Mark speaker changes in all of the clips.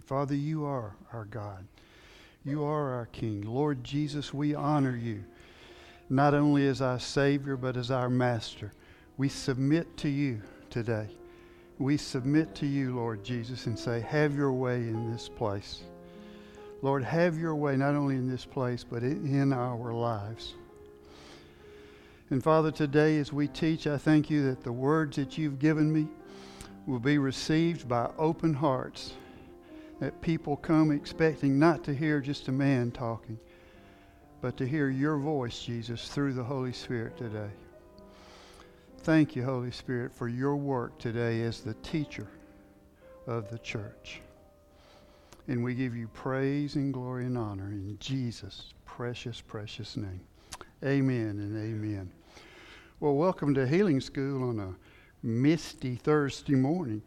Speaker 1: Father, you are our God. You are our King. Lord Jesus, we honor you, not only as our Savior, but as our Master. We submit to you today. We submit to you, Lord Jesus, and say, have your way in this place. Lord, have your way not only in this place, but in our lives. And Father, today as we teach, I thank you that the words that you've given me will be received by open hearts, that people come expecting not to hear just a man talking, but to hear your voice, Jesus, through the Holy Spirit today. Thank you, Holy Spirit, for your work today as the teacher of the church. And we give you praise and glory and honor in Jesus' precious, precious name. Amen and amen. Well, welcome to Healing School on a misty Thursday morning.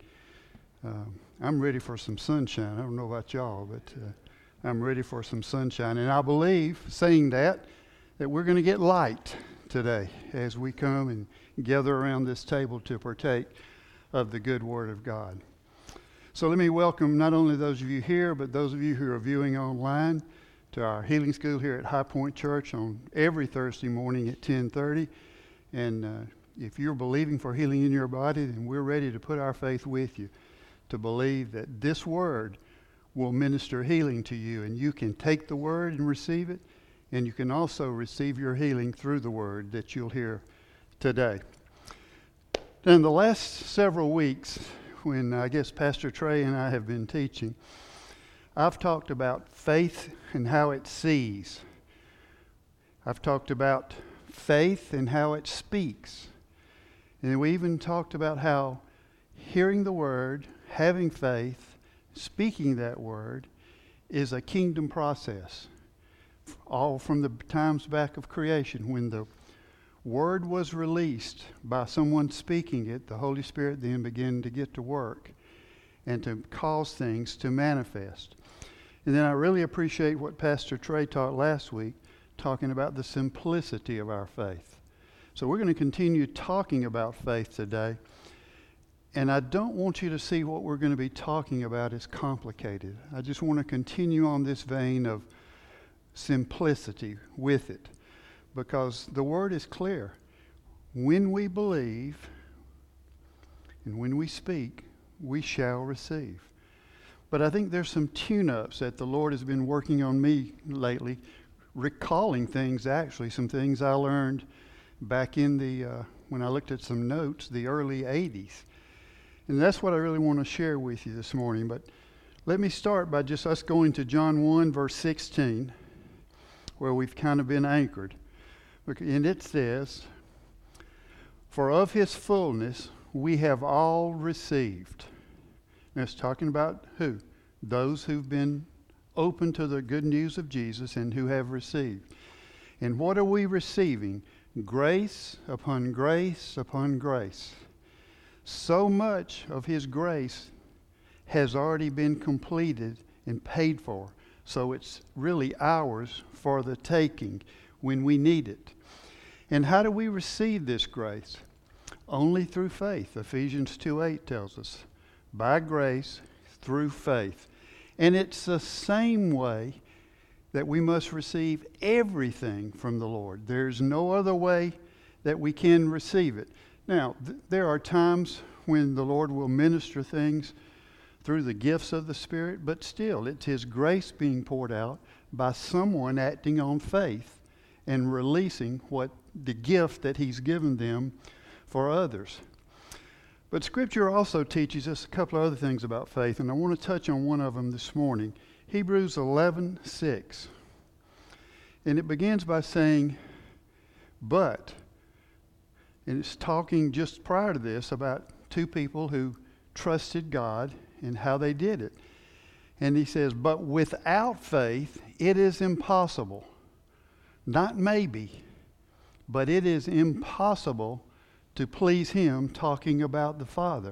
Speaker 1: I'm ready for some sunshine. I don't know about y'all, but I'm ready for some sunshine. And I believe, saying that we're going to get light today as we come and gather around this table to partake of the good Word of God. So let me welcome not only those of you here, but those of you who are viewing online to our Healing School here at High Point Church on every Thursday morning at 10:30. And if you're believing for healing in your body, then we're ready to put our faith with you to believe that this Word will minister healing to you. And you can take the Word and receive it, and you can also receive your healing through the Word that you'll hear today. In the last several weeks, when I guess Pastor Trey and I have been teaching, I've talked about faith and how it sees. I've talked about faith and how it speaks. And we even talked about how hearing the Word, having faith, speaking that Word is a kingdom process. All from the times back of creation, when the Word was released by someone speaking it, the Holy Spirit then began to get to work and to cause things to manifest. And then I really appreciate what Pastor Trey taught last week, talking about the simplicity of our faith. So we're going to continue talking about faith today. And I don't want you to see what we're going to be talking about as complicated. I just want to continue on this vein of simplicity with it, because the Word is clear. When we believe and when we speak, we shall receive. But I think there's some tune-ups that the Lord has been working on me lately, recalling things, actually, some things I learned back in when I looked at some notes, the early 80s. And that's what I really want to share with you this morning. But let me start by just us going to John 1, verse 16, where we've kind of been anchored. And it says, "For of his fullness we have all received." And it's talking about who? Those who've been open to the good news of Jesus and who have received. And what are we receiving? Grace upon grace upon grace. So much of his grace has already been completed and paid for. So it's really ours for the taking when we need it. And how do we receive this grace? Only through faith. Ephesians 2:8 tells us, by grace through faith. And it's the same way that we must receive everything from the Lord. There's no other way that we can receive it. Now, there are times when the Lord will minister things through the gifts of the Spirit, but still, it's His grace being poured out by someone acting on faith and releasing the gift that He's given them for others. But Scripture also teaches us a couple of other things about faith, and I want to touch on one of them this morning. Hebrews 11:6. And it begins by saying, but, and it's talking just prior to this about two people who trusted God and how they did it. And he says, but without faith, it is impossible. Not maybe, but it is impossible to please Him, talking about the Father.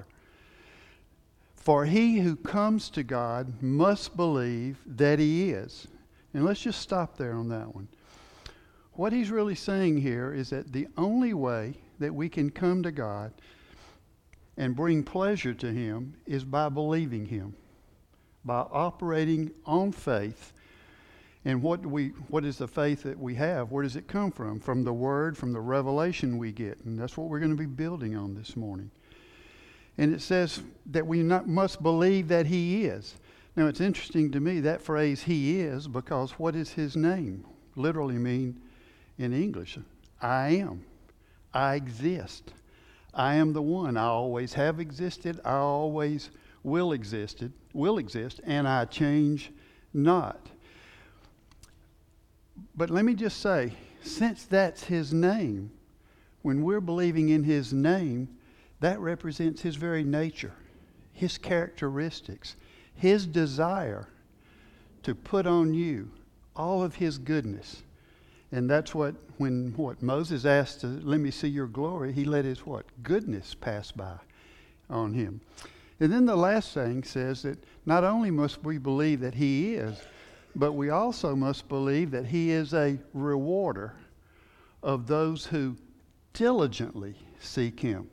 Speaker 1: For he who comes to God must believe that He is. And let's just stop there on that one. What he's really saying here is that the only way that we can come to God and bring pleasure to Him is by believing Him, by operating on faith. And what is the faith that we have? Where does it come from? From the Word, from the revelation we get. And that's what we're going to be building on this morning. And it says that we must believe that He is. Now, it's interesting to me, that phrase, He is, because what is His name? Literally mean in English, I am. I exist. I am the one. I always have existed. I always will exist, and I change not. But let me just say, since that's His name, when we're believing in His name, that represents His very nature, His characteristics, His desire to put on you all of His goodness. And that's when Moses asked to let me see your glory, he let his goodness pass by on him. And then the last thing says that not only must we believe that He is, but we also must believe that He is a rewarder of those who diligently seek Him.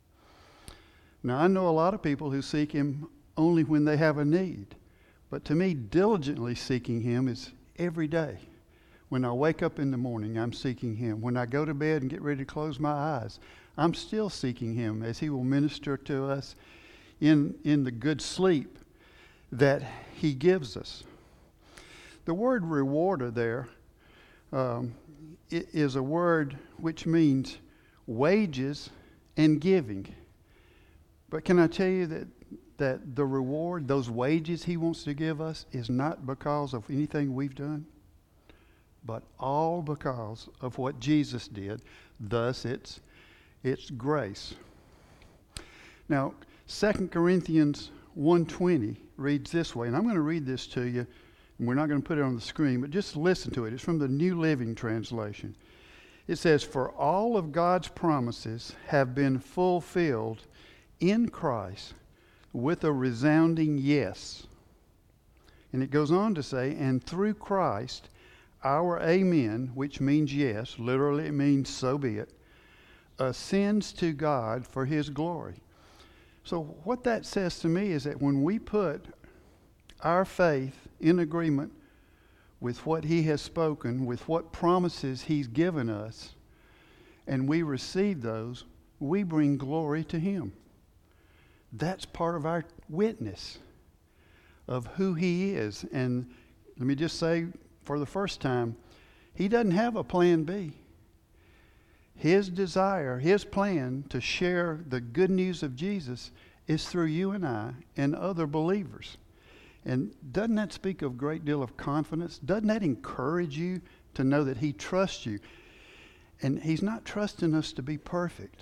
Speaker 1: Now, I know a lot of people who seek Him only when they have a need. But to me, diligently seeking Him is every day. When I wake up in the morning, I'm seeking Him. When I go to bed and get ready to close my eyes, I'm still seeking Him as He will minister to us in the good sleep that He gives us. The word rewarder there is a word which means wages and giving. But can I tell you that the reward, those wages He wants to give us, is not because of anything we've done, but all because of what Jesus did. Thus, it's grace. Now, 2 Corinthians 1:20 reads this way, and I'm going to read this to you, and we're not going to put it on the screen, but just listen to it. It's from the New Living Translation. It says, "For all of God's promises have been fulfilled in Christ with a resounding yes." And it goes on to say, "And through Christ, our amen," which means yes, literally it means so be it, "ascends to God for His glory." So what that says to me is that when we put our faith in agreement with what He has spoken, with what promises He's given us, and we receive those, we bring glory to Him. That's part of our witness of who He is. And let me just say for the first time, He doesn't have a plan B. His desire, His plan to share the good news of Jesus is through you and I and other believers. And doesn't that speak of a great deal of confidence? Doesn't that encourage you to know that He trusts you? And He's not trusting us to be perfect,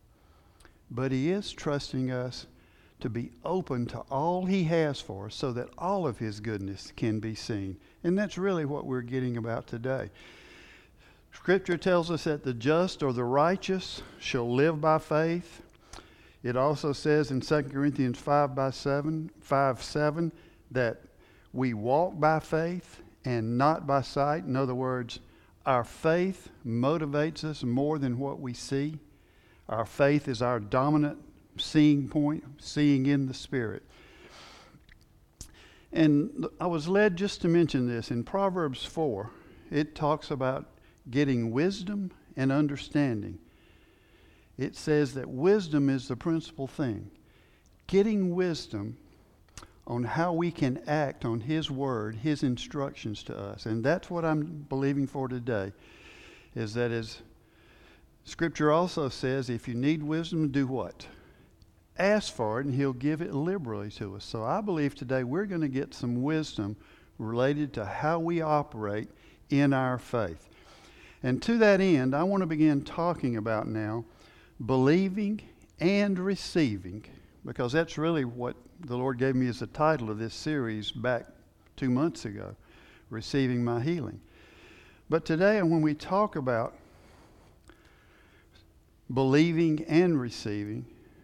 Speaker 1: but He is trusting us to be open to all He has for us so that all of His goodness can be seen. And that's really what we're getting about today. Scripture tells us that the just or the righteous shall live by faith. It also says in 2 Corinthians 5:7 that we walk by faith and not by sight. In other words, our faith motivates us more than what we see. Our faith is our dominant seeing point, seeing in the Spirit. And I was led just to mention this. In Proverbs 4, it talks about getting wisdom and understanding. It says that wisdom is the principal thing. Getting wisdom on how we can act on His Word, His instructions to us. And that's what I'm believing for today, is that as Scripture also says, if you need wisdom, do what? Ask for it, and He'll give it liberally to us. So I believe today we're going to get some wisdom related to how we operate in our faith. And to that end, I want to begin talking about now believing and receiving, because that's really what the Lord gave me as the title of this series back 2 months ago, Receiving My Healing. But today, when we talk about believing and receiving,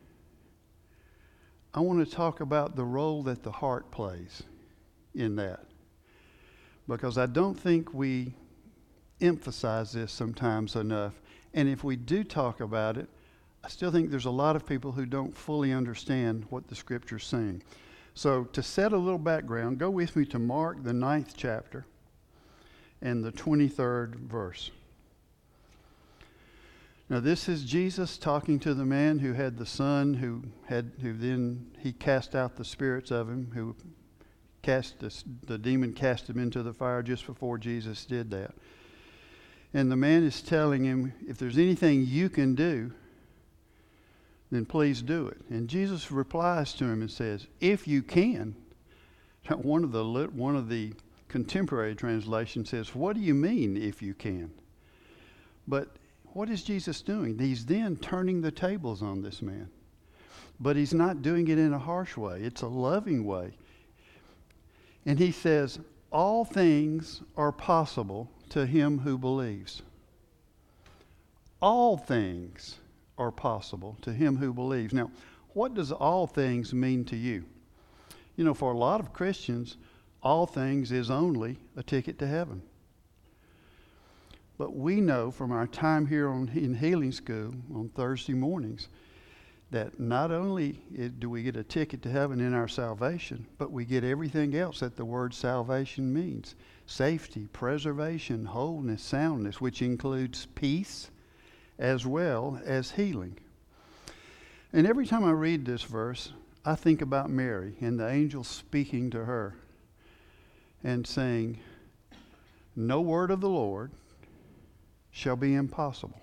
Speaker 1: I want to talk about the role that the heart plays in that, because I don't think we emphasize this sometimes enough. And if we do talk about it, I still think there's a lot of people who don't fully understand what the Scripture's saying. So to set a little background, go with me to Mark, the 9th chapter, and the 23rd verse. Now this is Jesus talking to the man who had the son, who then he cast out the spirits of him, who the demon cast him into the fire just before Jesus did that. And the man is telling him, if there's anything you can do, then please do it. And Jesus replies to him and says, if you can. One of the contemporary translations says, what do you mean if you can? But what is Jesus doing? He's then turning the tables on this man. But he's not doing it in a harsh way. It's a loving way. And he says, all things are possible to him who believes. All things are possible to him who believes. Now, what does all things mean to you? You know, for a lot of Christians, all things is only a ticket to heaven. But we know from our time here in Healing School on Thursday mornings that not only do we get a ticket to heaven in our salvation, but we get everything else that the word salvation means. Safety, preservation, wholeness, soundness, which includes peace as well as healing. And every time I read this verse, I think about Mary and the angel speaking to her and saying, no word of the Lord shall be impossible.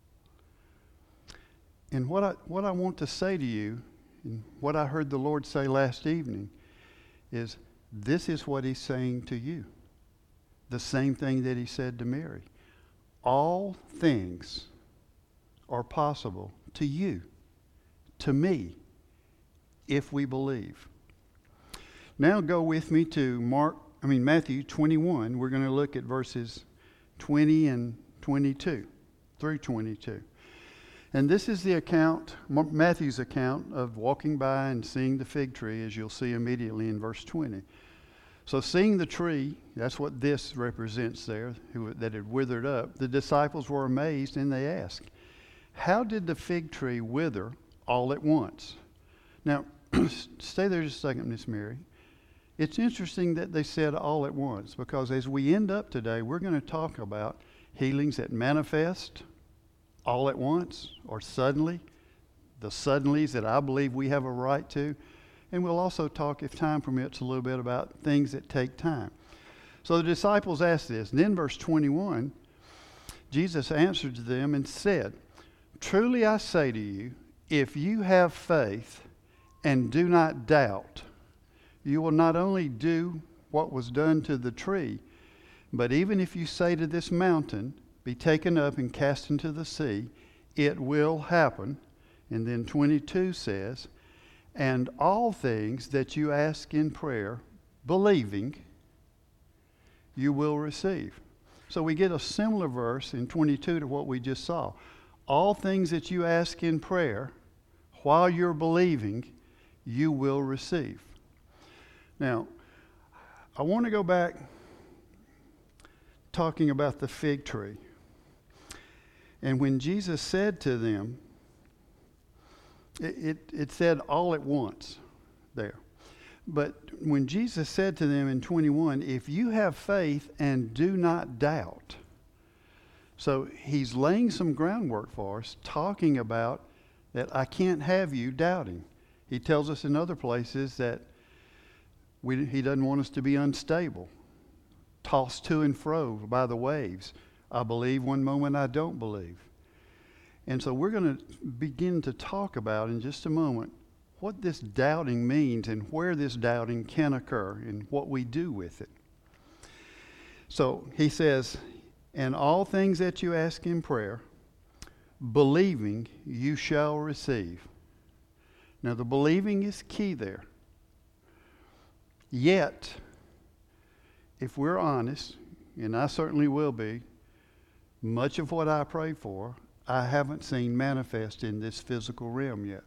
Speaker 1: And what I want to say to you, and what I heard the Lord say last evening, is this is what he's saying to you. The same thing that he said to Mary. All things are possible to you, to me, if we believe. Now go with me to Matthew 21. We're going to look at verses 20 and 22 through 22. And this is the account, Matthew's account of walking by and seeing the fig tree, as you'll see immediately in verse 20. So seeing the tree, that's what this represents there, that had withered up. The disciples were amazed and they asked, how did the fig tree wither all at once? Now, stay there just a second, Miss Mary. It's interesting that they said all at once, because as we end up today, we're going to talk about healings that manifest all at once or suddenly, the suddenlies that I believe we have a right to. And we'll also talk, if time permits, a little bit about things that take time. So the disciples asked this. And then verse 21, Jesus answered to them and said, truly I say to you, if you have faith and do not doubt, you will not only do what was done to the tree, but even if you say to this mountain, be taken up and cast into the sea, it will happen. And then 22 says, and all things that you ask in prayer, believing, you will receive. So we get a similar verse in 22 to what we just saw. All things that you ask in prayer, while you're believing, you will receive. Now, I want to go back talking about the fig tree. And when Jesus said to them, it said all at once there. But when Jesus said to them in 21, if you have faith and do not doubt. So he's laying some groundwork for us, talking about that I can't have you doubting. He tells us in other places that he doesn't want us to be unstable, tossed to and fro by the waves. I believe one moment I don't believe. And so we're going to begin to talk about in just a moment what this doubting means and where this doubting can occur and what we do with it. So he says, and all things that you ask in prayer, believing you shall receive. Now the believing is key there. Yet, if we're honest, and I certainly will be, much of what I pray for, I haven't seen manifest in this physical realm yet.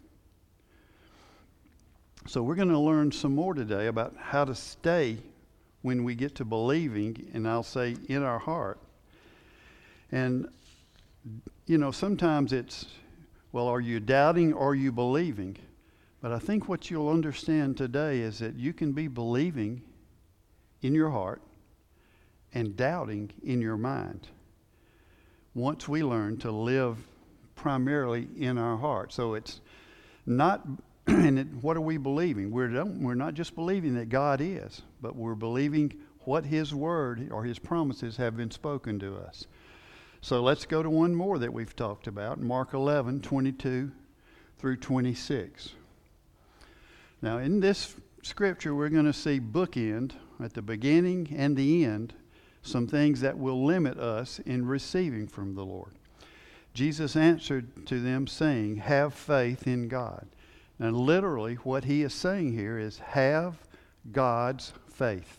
Speaker 1: So we're going to learn some more today about how to stay when we get to believing, and I'll say in our heart. And, you know, sometimes it's, well, are you doubting or are you believing? But I think what you'll understand today is that you can be believing in your heart and doubting in your mind once we learn to live primarily in our heart. So it's not, what are we believing? We're not just believing that God is, but we're believing what His Word or His promises have been spoken to us. So let's go to one more that we've talked about, Mark 11:22 through 26. Now in this scripture we're going to see bookend at the beginning and the end some things that will limit us in receiving from the Lord. Jesus answered to them saying, have faith in God. Now literally what he is saying here is have God's faith.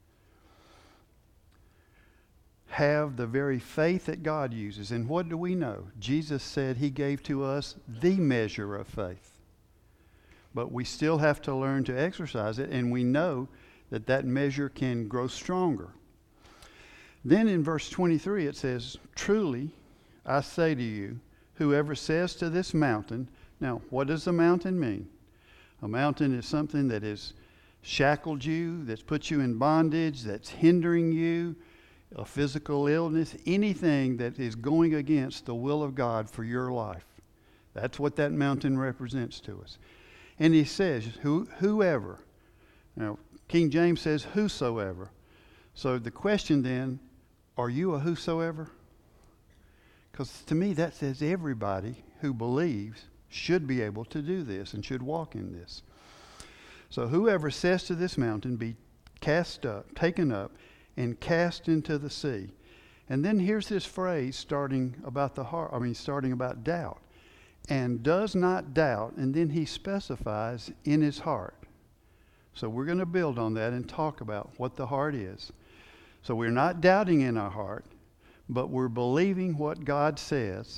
Speaker 1: Have the very faith that God uses. And what do we know? Jesus said He gave to us the measure of faith. But we still have to learn to exercise it, and we know that that measure can grow stronger. Then in verse 23 it says, truly I say to you, whoever says to this mountain. Now what does a mountain mean? A mountain is something that has shackled you, that's put you in bondage, that's hindering you, a physical illness, anything that is going against the will of God for your life. That's what that mountain represents to us. And he says, whoever. Now, King James says, whosoever. So the question then, are you a whosoever? Because to me that says everybody who believes should be able to do this and should walk in this. So whoever says to this mountain, be cast up, taken up, and cast into the sea. And then here's this phrase starting about doubt. And does not doubt, and then he specifies in his heart. So we're going to build on that and talk about what the heart is. So we're not doubting in our heart, but we're believing what God says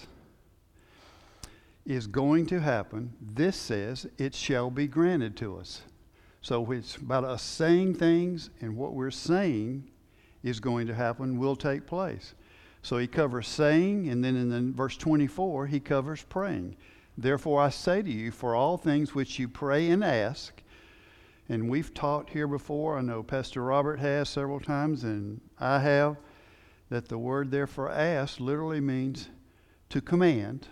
Speaker 1: is going to happen. This says it shall be granted to us. So it's about us saying things, and what we're saying is going to happen will take place. So he covers saying, and then in verse 24 he covers praying. Therefore I say to you, for all things which you pray and ask, and we've taught here before, I know Pastor Robert has several times, and I have, that the word there for ask literally means to command.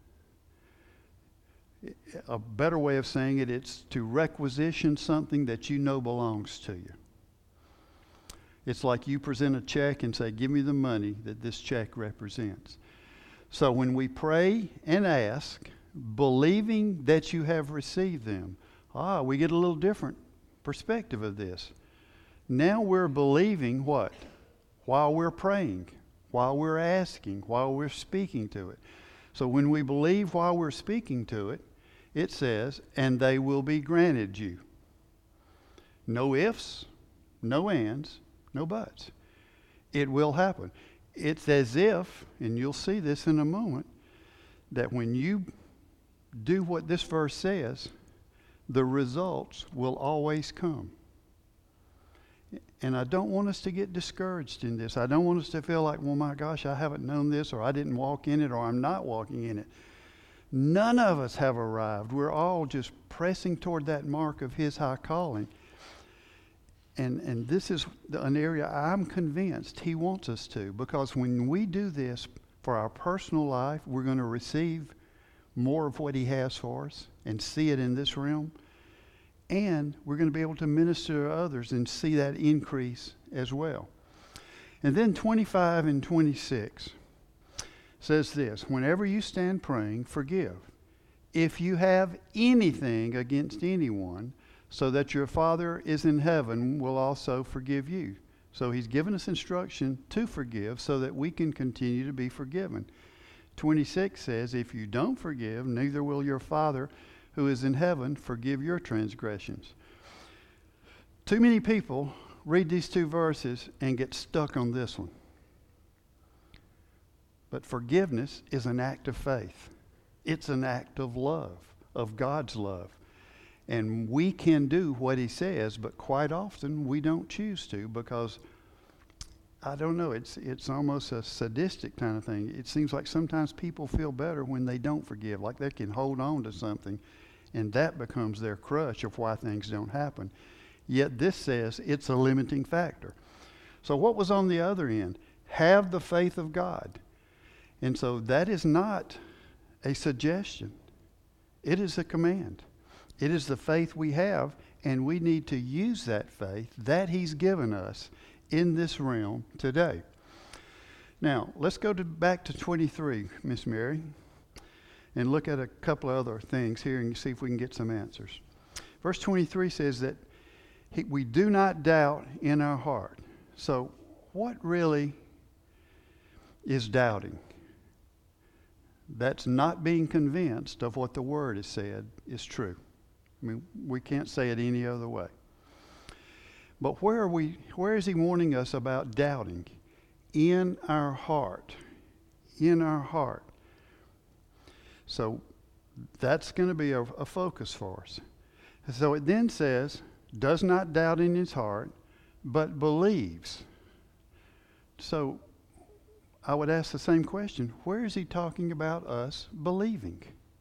Speaker 1: A better way of saying it, it's to requisition something that you know belongs to you. It's like you present a check and say, give me the money that this check represents. So when we pray and ask, believing that you have received them, we get a little different perspective of this. Now we're believing what? While we're praying, while we're asking, while we're speaking to it. So when we believe while we're speaking to it, it says, and they will be granted you. No ifs, no ands, no buts. It will happen. It's as if, and you'll see this in a moment, that when you do what this verse says, the results will always come. And I don't want us to get discouraged in this. I don't want us to feel like, well, my gosh, I haven't known this, or I didn't walk in it, or I'm not walking in it. None of us have arrived. We're all just pressing toward that mark of His high calling. And this is an area I'm convinced He wants us to, because when we do this for our personal life, we're going to receive more of what He has for us and see it in this realm. And we're going to be able to minister to others and see that increase as well. And then 25 and 26 says this, whenever you stand praying, forgive, if you have anything against anyone, so that your Father is in heaven will also forgive you. So He's given us instruction to forgive so that we can continue to be forgiven. 26 says, if you don't forgive, neither will your Father who is in heaven forgive your transgressions. Too many people read these two verses and get stuck on this one. But forgiveness is an act of faith. It's an act of love, of God's love. And we can do what He says, but quite often we don't choose to, because I don't know, it's almost a sadistic kind of thing. It seems like sometimes people feel better when they don't forgive, like they can hold on to something And that becomes their crutch of why things don't happen. Yet this says it's a limiting factor. So what was on the other end? Have the faith of God. And so that is not a suggestion. It is a command. It is the faith we have, and we need to use that faith that He's given us in this realm today. Now, let's go back to 23, Miss Mary, and look at a couple of other things here and see if we can get some answers. Verse 23 says that we do not doubt in our heart. So what really is doubting? That's not being convinced of what the Word has said is true. I mean, we can't say it any other way. But where is He warning us about doubting? In our heart. In our heart. So that's going to be a focus for us. So it then says, does not doubt in his heart, but believes. So I would ask the same question. Where is he talking about us believing?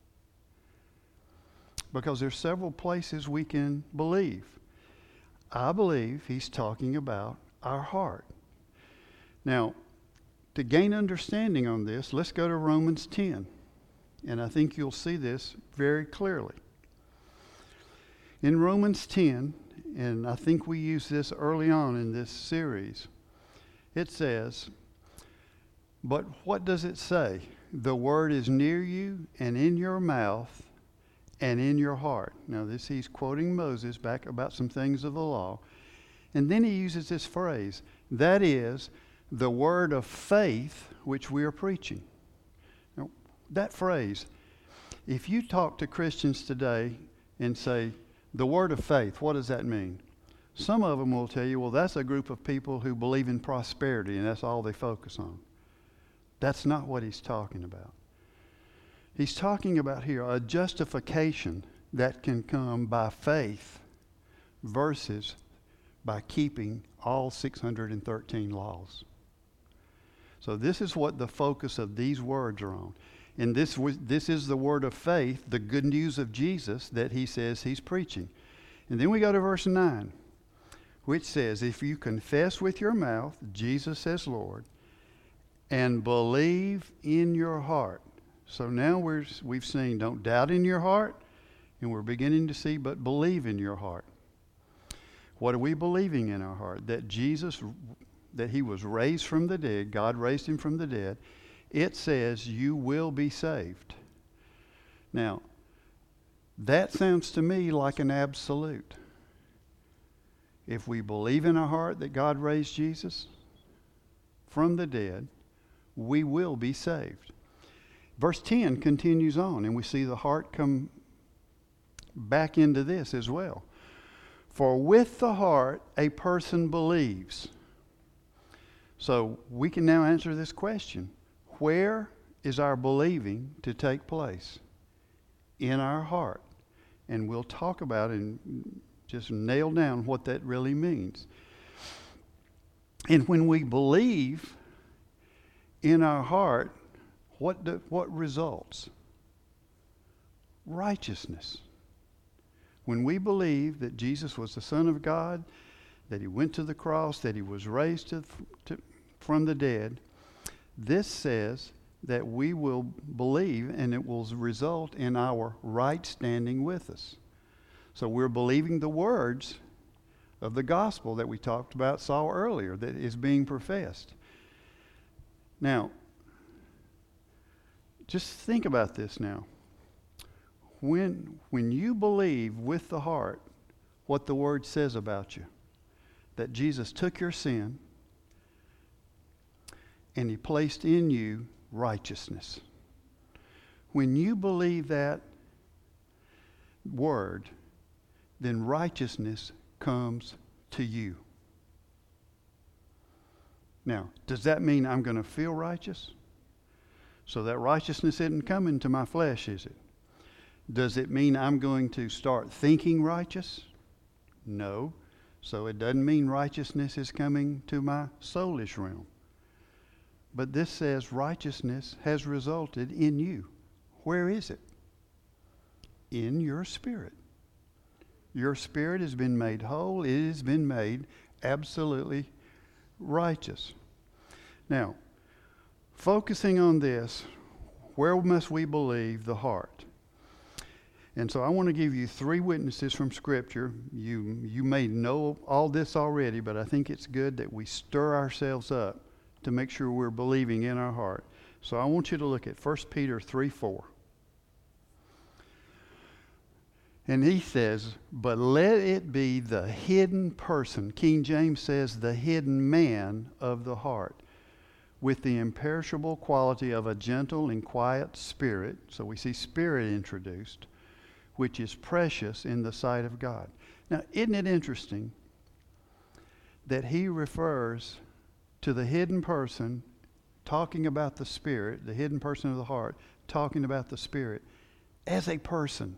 Speaker 1: Because there's several places we can believe. I believe he's talking about our heart. Now, to gain understanding on this, let's go to Romans 10. And I think you'll see this very clearly. In Romans 10, and I think we use this early on in this series, it says, but what does it say? The word is near you and in your mouth and in your heart. Now this, he's quoting Moses back about some things of the law. And then he uses this phrase, that is the word of faith which we are preaching. Now, that phrase, if you talk to Christians today and say, the word of faith, what does that mean? Some of them will tell you, well, that's a group of people who believe in prosperity and that's all they focus on. That's not what he's talking about. He's talking about here a justification that can come by faith versus by keeping all 613 laws. So this is what the focus of these words are on. And this is the word of faith, the good news of Jesus that he says he's preaching. And then we go to verse 9, which says, if you confess with your mouth Jesus as Lord and believe in your heart. So now we've seen don't doubt in your heart, and we're beginning to see but believe in your heart. What are we believing in our heart? That Jesus, that he was raised from the dead, God raised him from the dead. It says you will be saved. Now, that sounds to me like an absolute. If we believe in our heart that God raised Jesus from the dead, we will be saved. Verse 10 continues on, and we see the heart come back into this as well. For with the heart a person believes. So we can now answer this question. Where is our believing to take place? In our heart. And we'll talk about it and just nail down what that really means. And when we believe in our heart, what results? Righteousness. When we believe that Jesus was the Son of God, that he went to the cross, that he was raised from the dead, this says that we will believe and it will result in our right standing with us. So we're believing the words of the gospel that we talked about, saw earlier, that is being professed. Now, just think about this now. When you believe with the heart what the Word says about you, that Jesus took your sin and he placed in you righteousness. When you believe that word, then righteousness comes to you. Now, does that mean I'm going to feel righteous? So that righteousness isn't coming to my flesh, is it? Does it mean I'm going to start thinking righteous? No. So it doesn't mean righteousness is coming to my soulish realm. But this says righteousness has resulted in you. Where is it? in your spirit. Your spirit has been made whole. It has been made absolutely righteous. Now, focusing on this, where must we believe the heart? And so I want to give you 3 witnesses from Scripture. You may know all this already, but I think it's good that we stir ourselves up to make sure we're believing in our heart. So I want you to look at 1 Peter 3:4. And he says, but let it be the hidden person. King James says the hidden man of the heart, with the imperishable quality of a gentle and quiet spirit. So we see spirit introduced, which is precious in the sight of God. Now, isn't it interesting that he refers to the hidden person, talking about the spirit, the hidden person of the heart, talking about the spirit, as a person?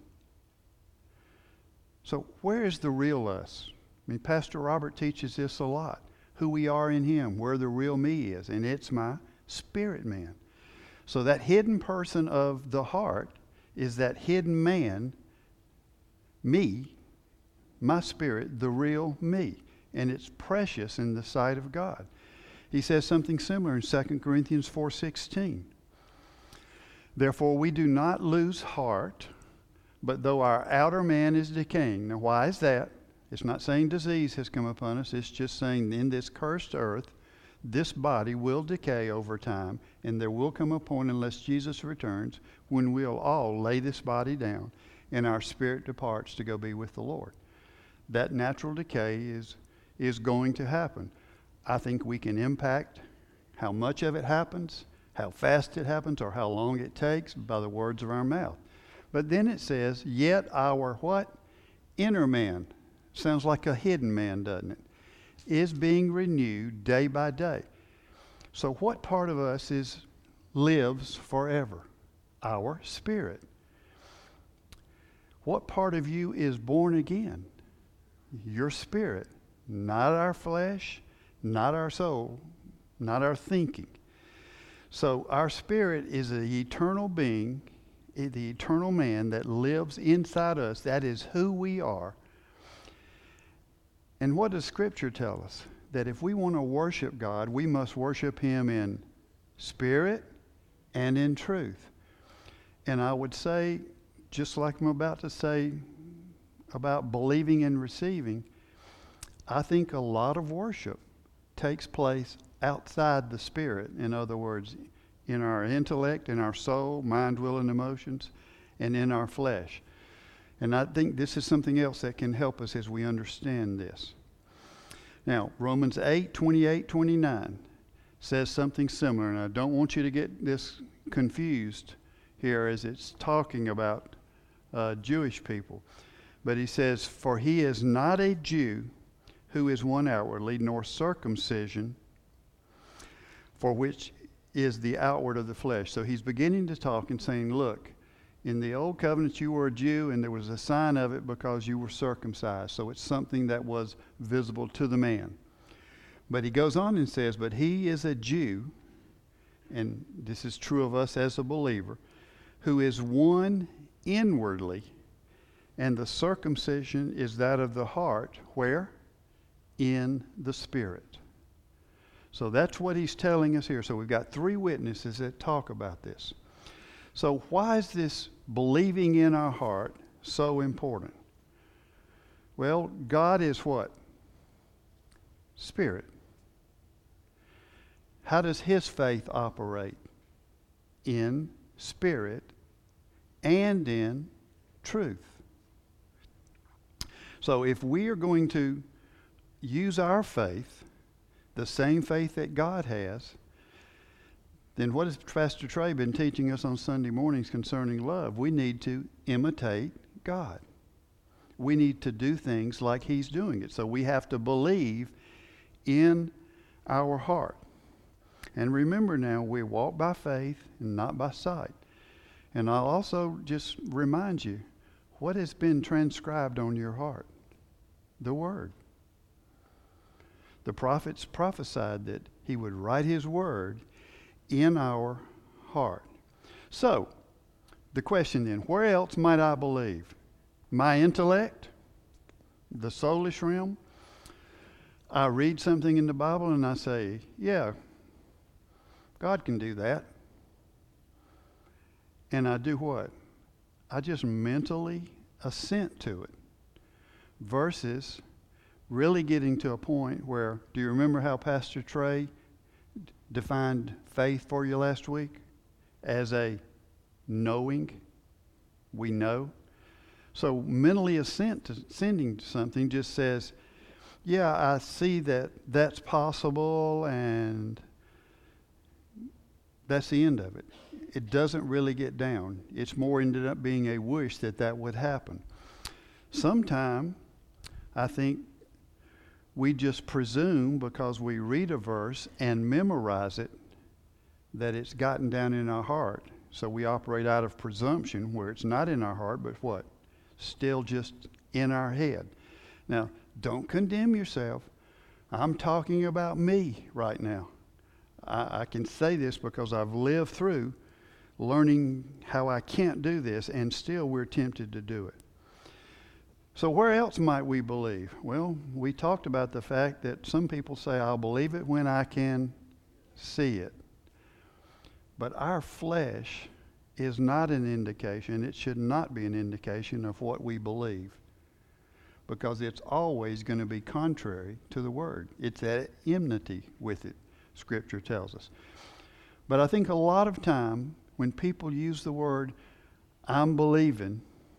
Speaker 1: So where is the real us? I mean, Pastor Robert teaches this a lot. Who we are in him, where the real me is, and it's my spirit man. So that hidden person of the heart is that hidden man, me, my spirit, the real me, and it's precious in the sight of God. He says something similar in 2 Corinthians 4:16. Therefore we do not lose heart, but though our outer man is decaying. Now why is that? It's not saying disease has come upon us. It's just saying in this cursed earth, this body will decay over time, and there will come a point, unless Jesus returns, when we'll all lay this body down and our spirit departs to go be with the Lord. That natural decay is going to happen. I think we can impact how much of it happens, how fast it happens, or how long it takes by the words of our mouth. But then it says, yet our what? Inner man. Sounds like a hidden man, doesn't it? Is being renewed day by day. So what part of us lives forever? Our spirit. What part of you is born again? Your spirit. Not our flesh, not our soul, not our thinking. So our spirit is the eternal being, the eternal man that lives inside us. That is who we are. And what does Scripture tell us? That if we want to worship God, we must worship him in spirit and in truth. And I would say, just like I'm about to say about believing and receiving, I think a lot of worship takes place outside the spirit. In other words, in our intellect, in our soul, mind, will, and emotions, and in our flesh. And I think this is something else that can help us as we understand this. Now, Romans 8:28-29 says something similar, and I don't want you to get this confused here as it's talking about Jewish people. But he says, for he is not a Jew who is one outwardly, nor circumcision, for which is the outward of the flesh. So he's beginning to talk and saying, look, in the old covenant you were a Jew, and there was a sign of it because you were circumcised. So it's something that was visible to the man. But he goes on and says, but he is a Jew, and this is true of us as a believer, who is one inwardly, and the circumcision is that of the heart. Where? In the spirit. So that's what he's telling us here. So we've got 3 witnesses that talk about this. So why is this believing in our heart so important? Well, God is what? Spirit. How does his faith operate? In spirit and in truth. So if we are going to use our faith, the same faith that God has, then what has Pastor Trey been teaching us on Sunday mornings concerning love? We need to imitate God. We need to do things like he's doing it. So we have to believe in our heart. And remember now, we walk by faith and not by sight. And I'll also just remind you, what has been transcribed on your heart? The Word. The prophets prophesied that he would write his Word in our heart. So, The question then, where else might I believe? My intellect? The soulish realm? I read something in the Bible and I say, yeah, God can do that. And I do what? I just mentally assent to it. Versus really getting to a point where, do you remember how Pastor Trey defined faith for you last week? As a knowing. We know. So mentally assenting to something just says, yeah, I see that that's possible, and that's the end of it. It doesn't really get down. It's more ended up being a wish that would happen. Sometime, I think we just presume because we read a verse and memorize it that it's gotten down in our heart. So we operate out of presumption where it's not in our heart, but what? Still just in our head. Now, don't condemn yourself. I'm talking about me right now. I can say this because I've lived through learning how I can't do this, and still we're tempted to do it. So where else might we believe? Well, we talked about the fact that some people say, I'll believe it when I can see it. But our flesh is not an indication. It should not be an indication of what we believe, because it's always going to be contrary to the Word. It's at enmity with it, Scripture tells us. But I think a lot of time when people use the word, I'm believing,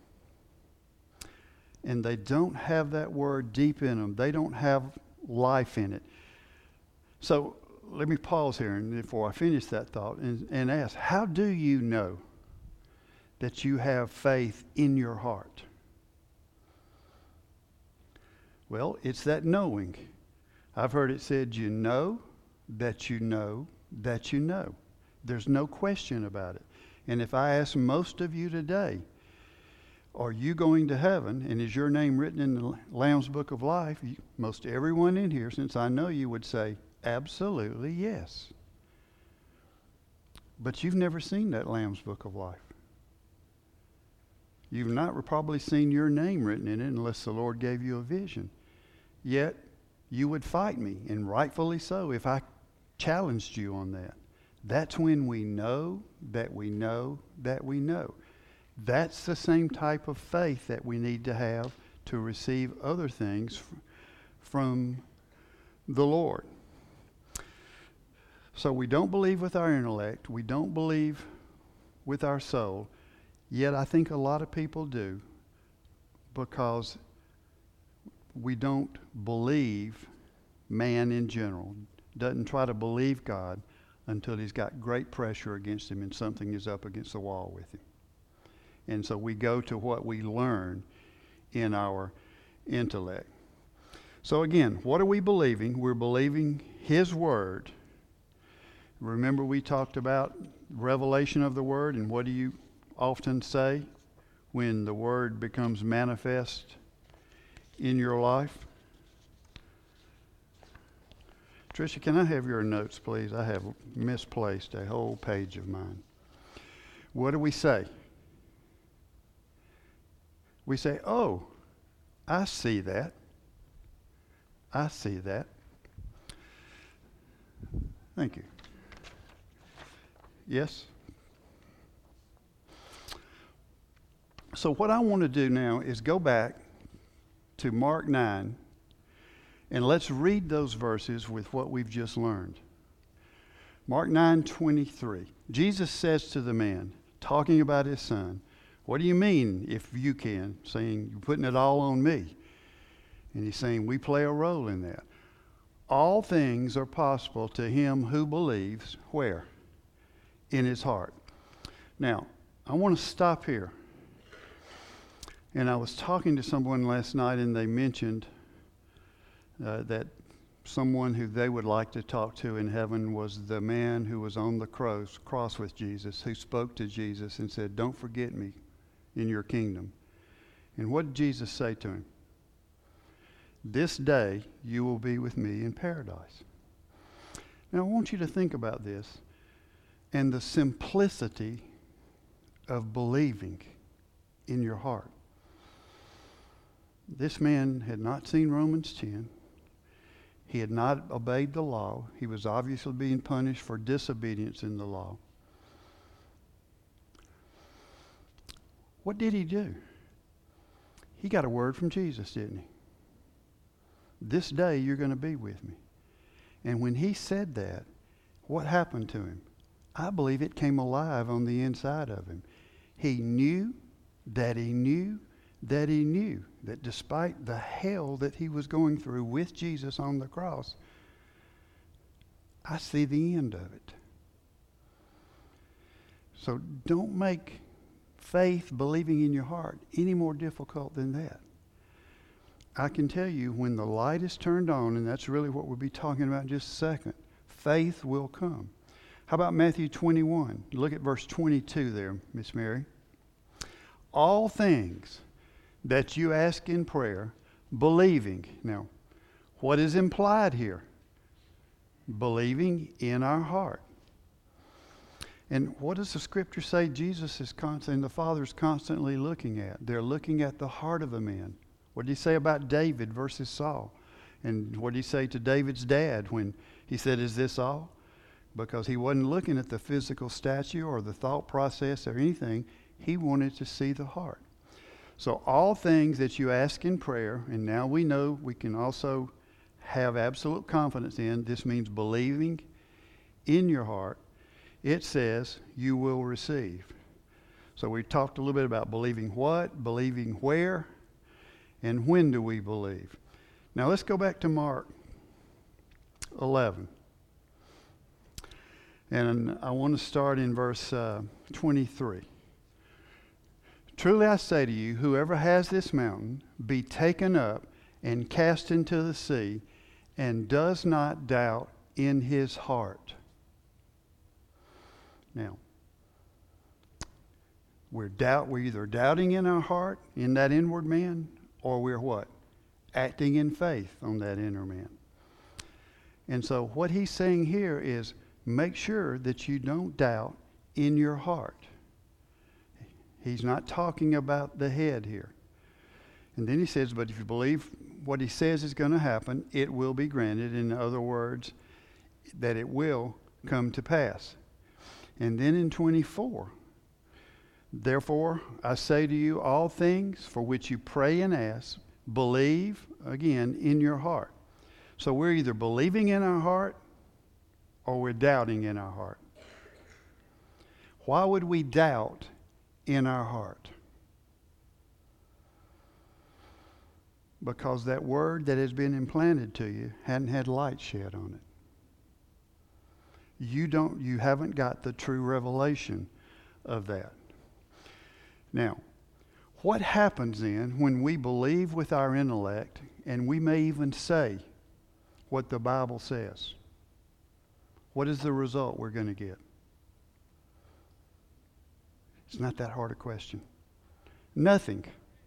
Speaker 1: and they don't have that word deep in them, they don't have life in it. So let me pause here and before I finish that thought and ask, how do you know that you have faith in your heart? Well, it's that knowing. I've heard it said, you know that you know that you know. There's no question about it. And if I ask most of you today, are you going to heaven, and is your name written in the Lamb's Book of Life? Most everyone in here, since I know you, would say, absolutely yes. But you've never seen that Lamb's Book of Life. You've not probably seen your name written in it unless the Lord gave you a vision. Yet, you would fight me, and rightfully so, if I challenged you on that. That's when we know that we know that we know. That's the same type of faith that we need to have to receive other things from the Lord. So we don't believe with our intellect. We don't believe with our soul. Yet I think a lot of people do, because we don't believe man in general. Doesn't try to believe God until he's got great pressure against him and something is up against the wall with him. And so we go to what we learn in our intellect. So again, what are we believing? We're believing His Word. Remember we talked about revelation of the Word, and what do you often say when the Word becomes manifest in your life? Tricia, can I have your notes, please? I have misplaced a whole page of mine. What do we say? We say, oh, I see that. I see that. Thank you. Yes? So what I want to do now is go back to Mark 9, and let's read those verses with what we've just learned. Mark 9:23. Jesus says to the man, talking about his son, what do you mean, if you can? Saying, you're putting it all on me. And he's saying, we play a role in that. All things are possible to him who believes, where? In his heart. Now, I want to stop here. And I was talking to someone last night, and they mentioned that someone who they would like to talk to in heaven was the man who was on the cross with Jesus, who spoke to Jesus and said, don't forget me in your kingdom. And what did Jesus say to him? This day you will be with me in paradise. Now I want you to think about this and the simplicity of believing in your heart. This man had not seen Romans 10. He had not obeyed the law. He was obviously being punished for disobedience in the law. What did he do? He got a word from Jesus, didn't he? This day you're going to be with me. And when he said that, what happened to him? I believe it came alive on the inside of him. He knew that he knew that he knew that despite the hell that he was going through with Jesus on the cross, I see the end of it. So don't make faith, believing in your heart, any more difficult than that. I can tell you when the light is turned on, and that's really what we'll be talking about in just a second, faith will come. How about Matthew 21? Look at verse 22 there, Miss Mary. All things that you ask in prayer, believing. Now, what is implied here? Believing in our heart. And what does the scripture say Jesus is constantly, and the Father's constantly looking at? They're looking at the heart of a man. What did he say about David versus Saul? And what did he say to David's dad when he said, "Is this all?" Because he wasn't looking at the physical statue or the thought process or anything. He wanted to see the heart. So all things that you ask in prayer, and now we know we can also have absolute confidence in, this means believing in your heart, it says you will receive. So we talked a little bit about believing what, believing where, and when do we believe. Now let's go back to Mark 11. And I want to start in verse 23. Truly I say to you, whoever has this mountain, be taken up and cast into the sea, and does not doubt in his heart. Now, we're either doubting in our heart, in that inward man, or we're what? Acting in faith on that inner man. And so what he's saying here is, make sure that you don't doubt in your heart. He's not talking about the head here. And then he says, but if you believe what he says is going to happen, it will be granted. In other words, that it will come to pass. And then in 24, therefore I say to you, all things for which you pray and ask, believe, again, in your heart. So we're either believing in our heart or we're doubting in our heart. Why would we doubt in our heart? Because that word that has been implanted to you hadn't had light shed on it. You haven't got the true revelation of that. Now, what happens then when we believe with our intellect and we may even say what the Bible says? What is the result we're going to get? It's not that hard a question. Nothing.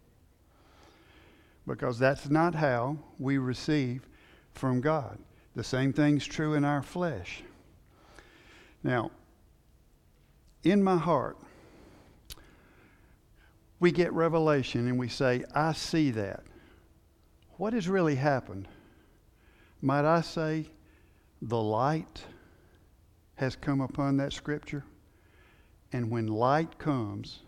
Speaker 1: Because that's not how we receive from God. The same thing's true in our flesh. Now, in my heart, we get revelation and we say, I see that. What has really happened? Might I say, the light has come upon that scripture, and when light comes,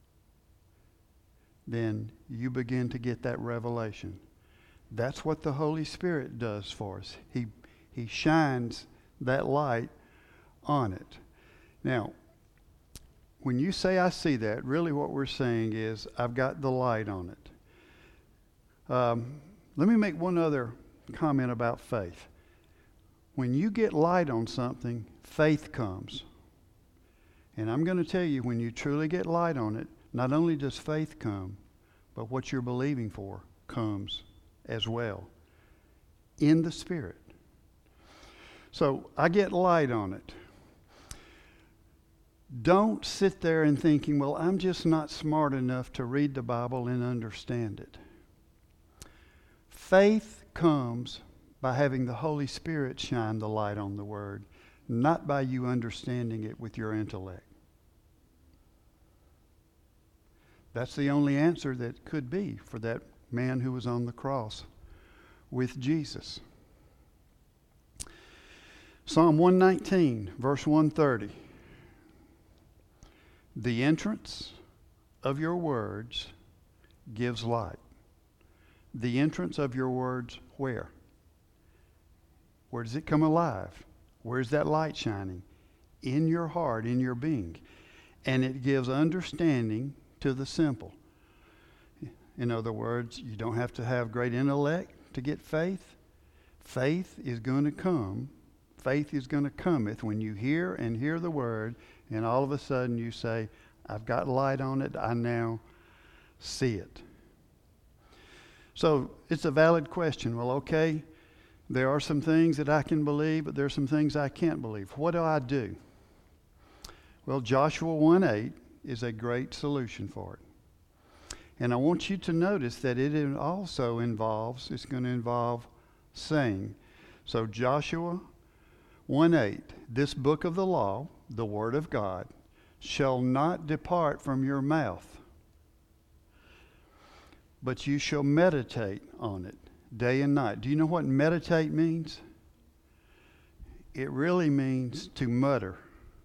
Speaker 1: then you begin to get that revelation. That's what the Holy Spirit does for us. He shines that light on it. Now, when you say I see that, really what we're saying is I've got the light on it. Let me make one other comment about faith. When you get light on something, faith comes. And I'm going to tell you, when you truly get light on it, not only does faith come, but what you're believing for comes as well in the Spirit. So I get light on it. Don't sit there and thinking, well, I'm just not smart enough to read the Bible and understand it. Faith comes by having the Holy Spirit shine the light on the Word, not by you understanding it with your intellect. That's the only answer that could be for that man who was on the cross with Jesus. Psalm 119, verse 130. The entrance of your words gives light. The entrance of your words where? Where does it come alive? Where's that light shining? In your heart, in your being. And it gives understanding to the simple. In other words, you don't have to have great intellect to get faith. Faith is going to come. Faith is going to cometh when you hear and hear the word, and all of a sudden you say, I've got light on it, I now see it. So it's a valid question. Well, okay, there are some things that I can believe, but there are some things I can't believe. What do I do? Well, Joshua 1:8 is a great solution for it. And I want you to notice that it also involves, it's going to involve saying. So Joshua 1:8, this book of the law, the word of God, shall not depart from your mouth, but you shall meditate on it day and night. Do you know what meditate means? It really means to mutter.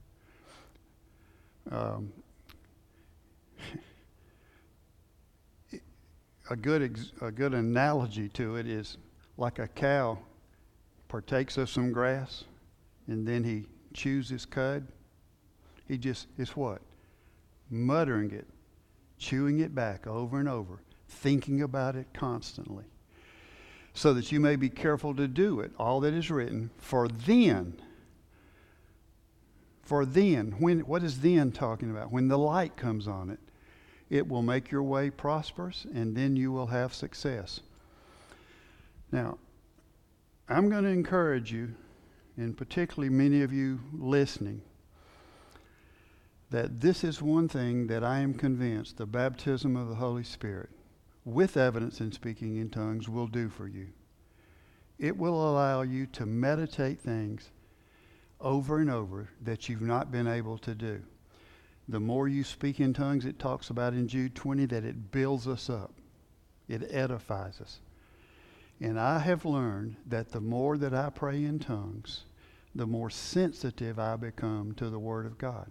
Speaker 1: A good analogy to it is like a cow partakes of some grass and then he chews his cud. He just is what? Muttering it, chewing it back over and over, thinking about it constantly, so that you may be careful to do it, all that is written, for then, what is then talking about? When the light comes on it, it will make your way prosperous, and then you will have success. Now, I'm going to encourage you, and particularly many of you listening, that this is one thing that I am convinced the baptism of the Holy Spirit, with evidence in speaking in tongues, will do for you. It will allow you to meditate things over and over that you've not been able to do. The more you speak in tongues, it talks about in Jude 20 that it builds us up. It edifies us. And I have learned that the more that I pray in tongues, the more sensitive I become to the Word of God.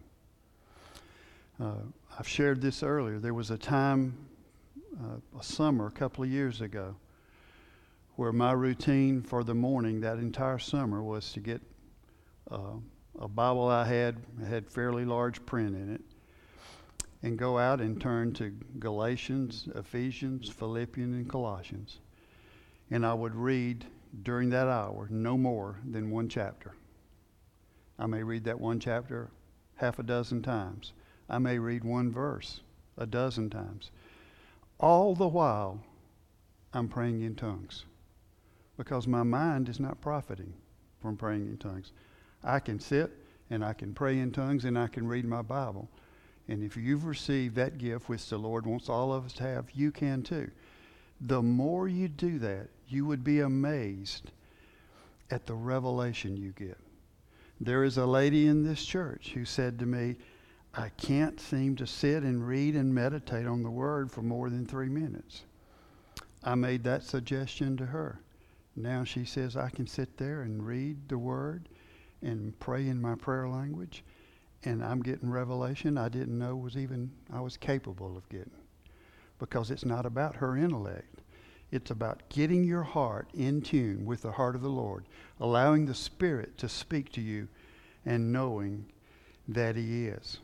Speaker 1: I've shared this earlier. There was a time, a summer a couple of years ago, where my routine for the morning that entire summer was to get a Bible I had fairly large print in it, and go out and turn to Galatians, Ephesians, Philippians, and Colossians. And I would read during that hour no more than one chapter. I may read that one chapter half a dozen times. I may read one verse a dozen times. All the while, I'm praying in tongues, because my mind is not profiting from praying in tongues. I can sit and I can pray in tongues and I can read my Bible. And if you've received that gift, which the Lord wants all of us to have, you can too. The more you do that, you would be amazed at the revelation you get. There is a lady in this church who said to me, I can't seem to sit and read and meditate on the Word for more than 3 minutes. I made that suggestion to her. Now she says I can sit there and read the Word and pray in my prayer language, and I'm getting revelation I didn't know I was capable of getting. Because it's not about her intellect. It's about getting your heart in tune with the heart of the Lord, allowing the Spirit to speak to you and knowing that He is.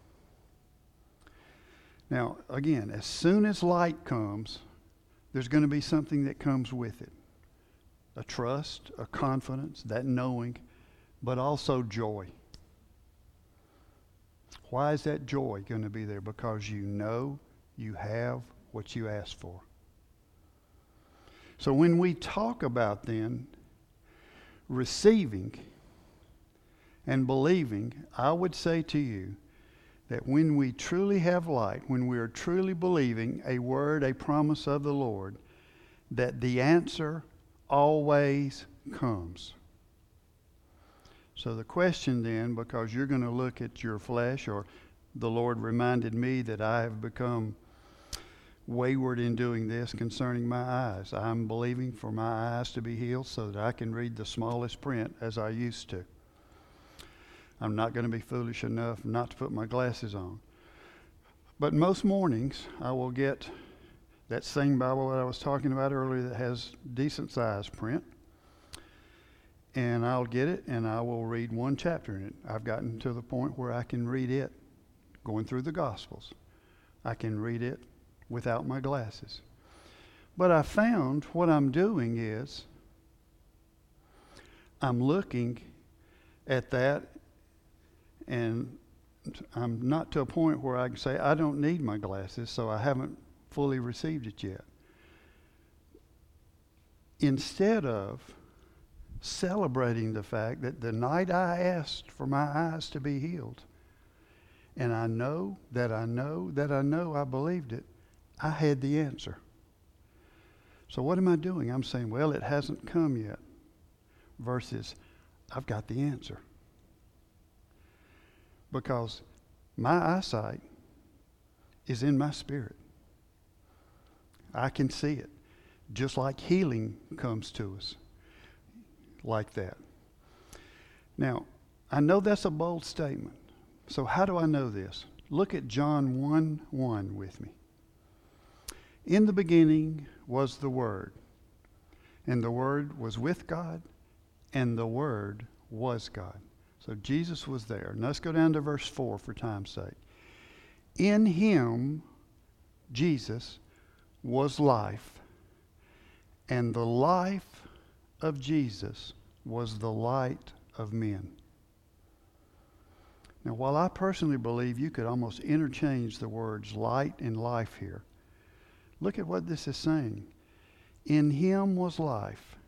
Speaker 1: Now, again, as soon as light comes, there's going to be something that comes with it. A trust, a confidence, that knowing, but also joy. Why is that joy going to be there? Because you know you have what you asked for. So when we talk about then receiving and believing, I would say to you that when we truly have light, when we are truly believing a word, a promise of the Lord, that the answer always comes. So the question then, because you're going to look at your flesh, or the Lord reminded me that I have become wayward in doing this concerning my eyes. I'm believing for my eyes to be healed so that I can read the smallest print as I used to. I'm not going to be foolish enough not to put my glasses on. But most mornings, I will get that same Bible that I was talking about earlier that has decent size print. And I'll get it and I will read one chapter in it. I've gotten to the point where I can read it going through the Gospels. I can read it without my glasses. But I found what I'm doing is I'm looking at that, and I'm not to a point where I can say I don't need my glasses, so I haven't fully received it yet. Instead of celebrating the fact that the night I asked for my eyes to be healed, and I know I believed it, I had the answer. So what am I doing? I'm saying, well, it hasn't come yet, versus I've got the answer. Because my eyesight is in my spirit. I can see it, just like healing comes to us like that. Now, I know that's a bold statement. So how do I know this? Look at John 1:1 with me. In the beginning was the Word, and the Word was with God, and the Word was God. So Jesus was there. Now let's go down to verse 4 for time's sake. In him, Jesus, was life, and the life of Jesus was the light of men. Now, while I personally believe you could almost interchange the words light and life here, look at what this is saying. In him was life.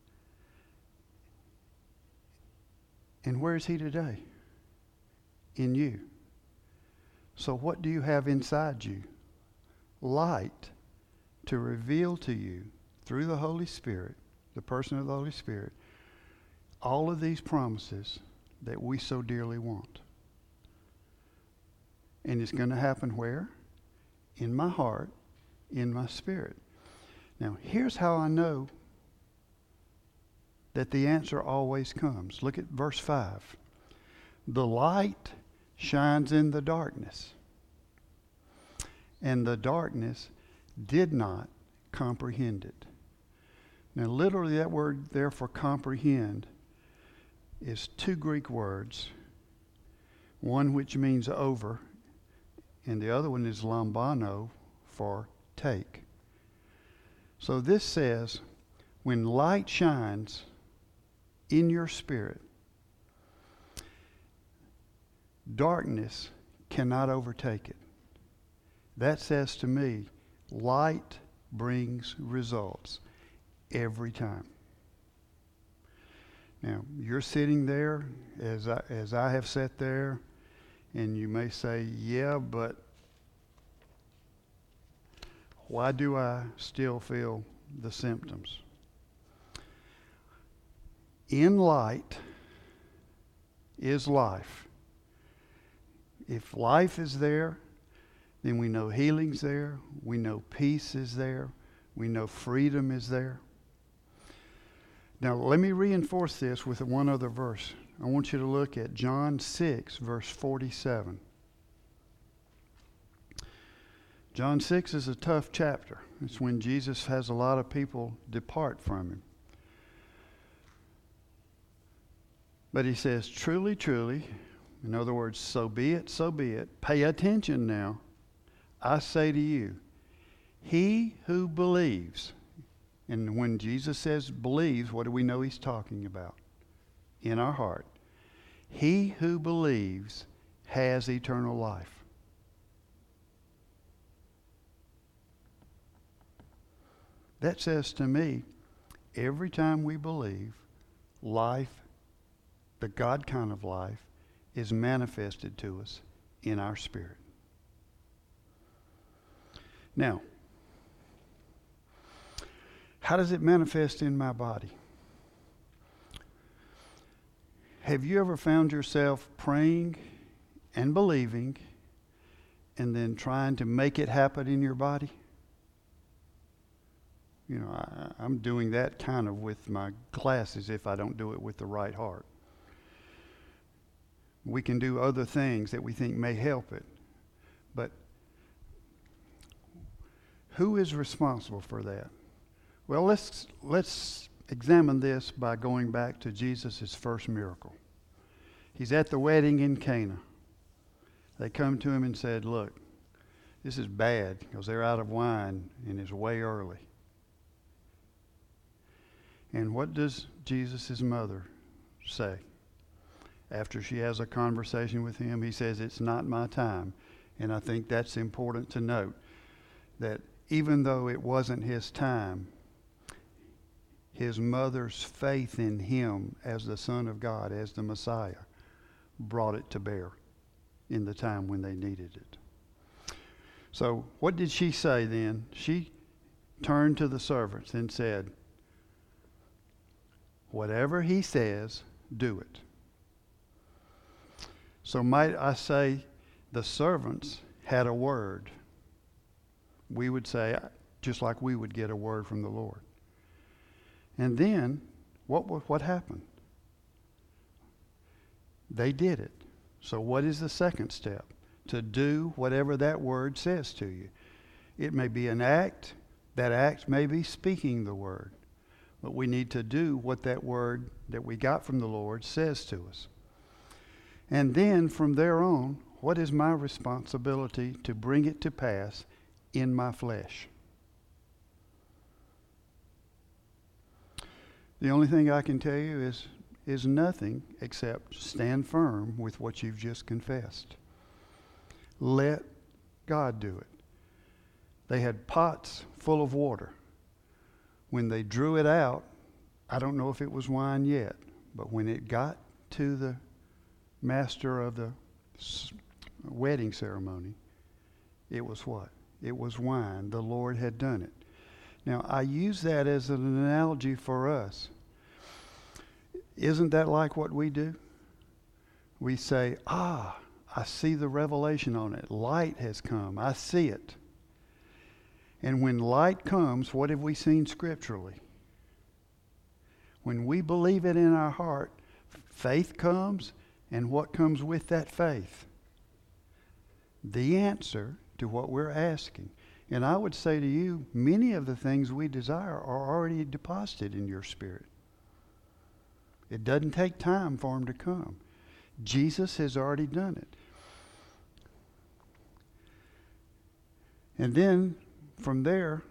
Speaker 1: And where is he today? In you. So what do you have inside you? Light to reveal to you through the Holy Spirit, the person of the Holy Spirit, all of these promises that we so dearly want. And it's going to happen where? In my heart, in my spirit. Now, here's how I know that the answer always comes. Look at verse 5. The light shines in the darkness, and the darkness did not comprehend it. Now, literally, that word there for comprehend is two Greek words, one which means over, and the other one is lambano for take. So this says, when light shines in your spirit, darkness cannot overtake it. That says to me, light brings results every time. Now, you're sitting there as I have sat there, and you may say, yeah, but why do I still feel the symptoms? In light is life. If life is there, then we know healing's there, we know peace is there, we know freedom is there. Now, let me reinforce this with one other verse. I want you to look at John 6, verse 47. John 6 is a tough chapter. It's when Jesus has a lot of people depart from him. But he says, truly, truly, in other words, so be it, so be it. Pay attention now. I say to you, he who believes, and when Jesus says believes, what do we know he's talking about? In our heart. He who believes has eternal life. That says to me, every time we believe, life, the God kind of life, is manifested to us in our spirit. Now, how does it manifest in my body? Have you ever found yourself praying and believing and then trying to make it happen in your body? I'm doing that kind of with my glasses if I don't do it with the right heart. We can do other things that we think may help it. But who is responsible for that? Well, let's examine this by going back to Jesus' first miracle. He's at the wedding in Cana. They come to him and said, look, this is bad because they're out of wine and it's way early. And what does Jesus' mother say? After she has a conversation with him, he says, it's not my time. And I think that's important to note, that even though it wasn't his time, his mother's faith in him as the Son of God, as the Messiah, brought it to bear in the time when they needed it. So what did she say then? She turned to the servants and said, whatever he says, do it. So might I say the servants had a word. We would say, just like we would get a word from the Lord. And then, what happened? They did it. So what is the second step? To do whatever that word says to you. It may be an act. That act may be speaking the word. But we need to do what that word that we got from the Lord says to us. And then from there on, what is my responsibility to bring it to pass in my flesh? The only thing I can tell you is nothing except stand firm with what you've just confessed. Let God do it. They had pots full of water. When they drew it out, I don't know if it was wine yet, but when it got to the master of the wedding ceremony, it was what? It was wine. The Lord had done it. Now, I use that as an analogy for us. Isn't that like what we do? We say, I see the revelation on it. Light has come. I see it. And when light comes, what have we seen scripturally? When we believe it in our heart, faith comes, and what comes with that faith? The answer to what we're asking. And I would say to you, many of the things we desire are already deposited in your spirit. It doesn't take time for them to come. Jesus has already done it. And then from there,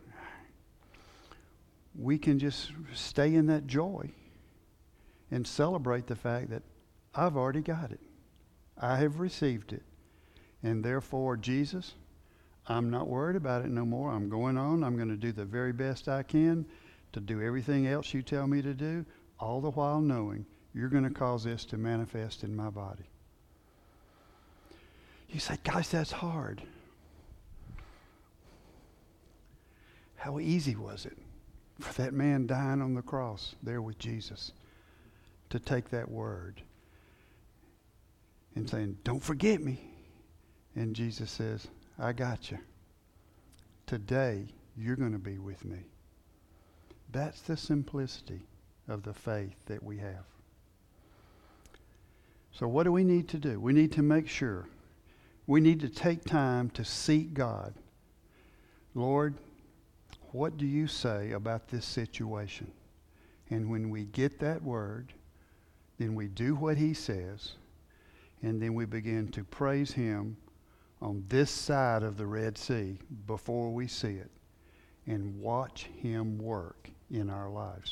Speaker 1: we can just stay in that joy and celebrate the fact that I've already got it. I have received it. And therefore, Jesus, I'm not worried about it no more. I'm going on. I'm going to do the very best I can to do everything else you tell me to do, all the while knowing you're going to cause this to manifest in my body. You say, guys, that's hard. How easy was it for that man dying on the cross there with Jesus to take that word and saying, don't forget me. And Jesus says, I got you. Today, you're going to be with me. That's the simplicity of the faith that we have. So what do we need to do? We need to make sure. We need to take time to seek God. Lord, what do you say about this situation? And when we get that word, then we do what he says, and then we begin to praise him on this side of the Red Sea before we see it, and watch him work in our lives.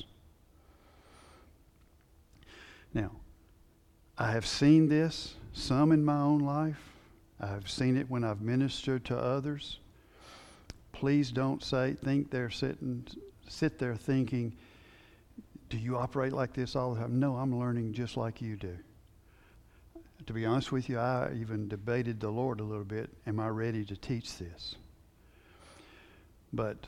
Speaker 1: Now, I have seen this, some in my own life. I have seen it when I've ministered to others. Please don't sit there thinking, do you operate like this all the time? No, I'm learning just like you do. To be honest with you, I even debated the Lord a little bit. Am I ready to teach this? But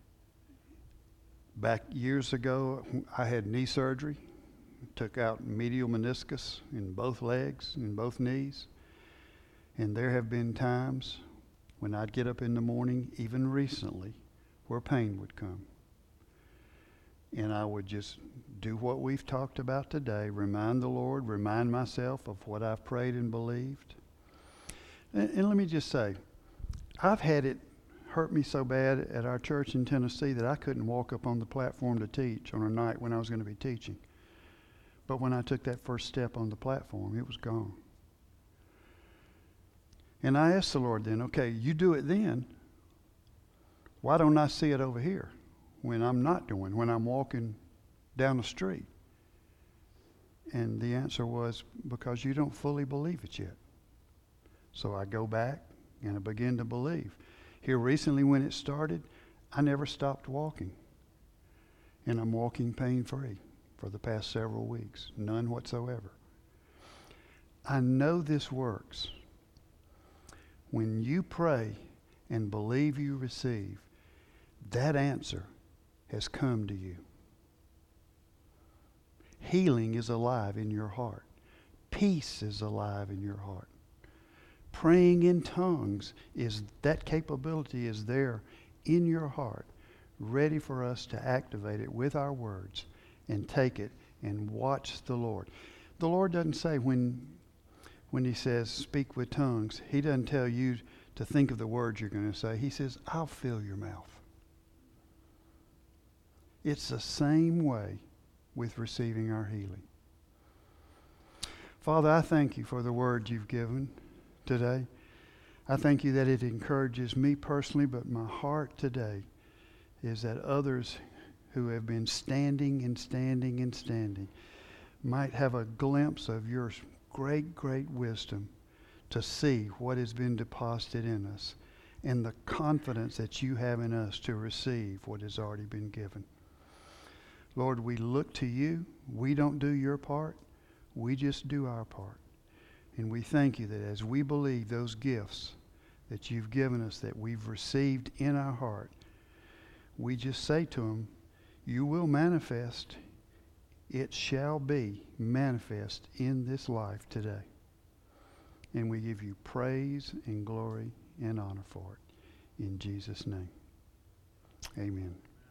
Speaker 1: back years ago, I had knee surgery. Took out medial meniscus in both legs, in both knees. And there have been times when I'd get up in the morning, even recently, where pain would come. and I would just do what we've talked about today, remind the Lord, remind myself of what I've prayed and believed. And let me just say, I've had it hurt me so bad at our church in Tennessee that I couldn't walk up on the platform to teach on a night when I was going to be teaching. But when I took that first step on the platform, it was gone. And I asked the Lord then, okay, you do it then. Why don't I see it over here when I'm not doing, when I'm walking down the street? And the answer was, because you don't fully believe it yet. So I go back and I begin to believe. Here recently when it started, I never stopped walking. And I'm walking pain-free for the past several weeks. None whatsoever. I know this works. When you pray and believe you receive, that answer has come to you. Healing is alive in your heart. Peace is alive in your heart. Praying in tongues, that capability is there in your heart, ready for us to activate it with our words and take it and watch the Lord. The Lord doesn't say when he says speak with tongues, he doesn't tell you to think of the words you're going to say. He says, I'll fill your mouth. It's the same way with receiving our healing. Father, I thank you for the word you've given today. I thank you that it encourages me personally, but my heart today is that others who have been standing and standing and standing might have a glimpse of your great, great wisdom to see what has been deposited in us and the confidence that you have in us to receive what has already been given. Lord, we look to you. We don't do your part. We just do our part. And we thank you that as we believe those gifts that you've given us, that we've received in our heart, we just say to them, you will manifest. It shall be manifest in this life today. And we give you praise and glory and honor for it. In Jesus' name. Amen.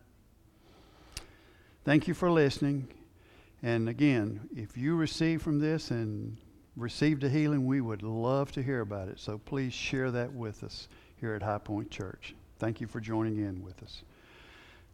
Speaker 1: Thank you for listening. And again, if you receive from this and received a healing, we would love to hear about it. So please share that with us here at High Point Church. Thank you for joining in with us.